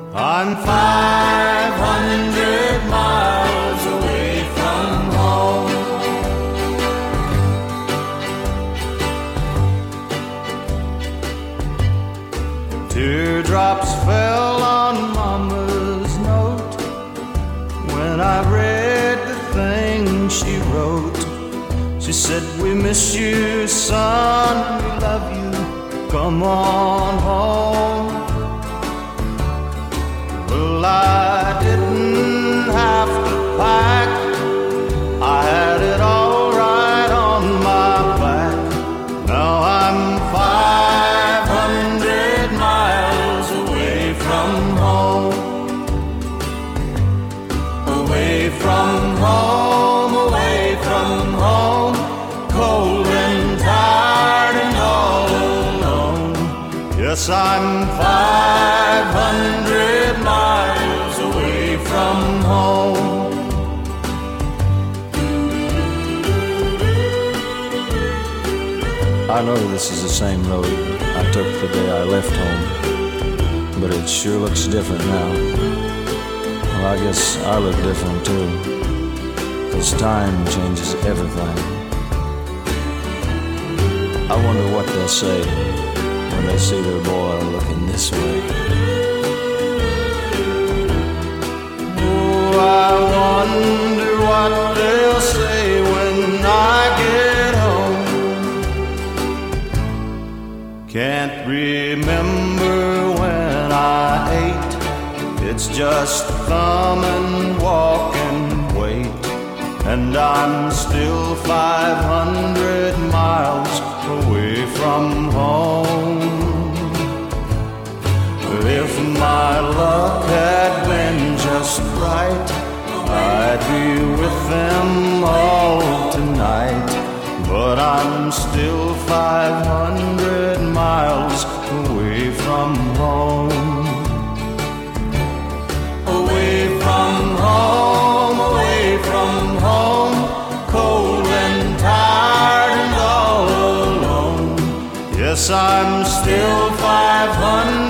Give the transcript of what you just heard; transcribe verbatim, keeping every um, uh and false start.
I'm five hundred miles away from home. Teardrops fell on Mama's note when I read the thing she wrote. She said, we miss you, son, we love you, come on home. Well, I didn't have to pack, I had it all right on my back. Now I'm five hundred miles away from home. Away from home, away from home, cold and tired and all alone. Yes, I'm five hundred miles away from home. I know this is the same road I took the day I left home, but it sure looks different now. Well, I guess I look different too, 'cause time changes everything. I wonder what they'll say when they see their boy looking this way. Oh, I wonder what they'll say when I get home. Can't remember when I ate, it's just thumb and walk and wait. And I'm still five hundred miles away from home. If my luck had been just right, I'd be with them all tonight. But I'm still five hundred miles away from home. Away from home, away from home, cold and tired and all alone. Yes, I'm still five hundred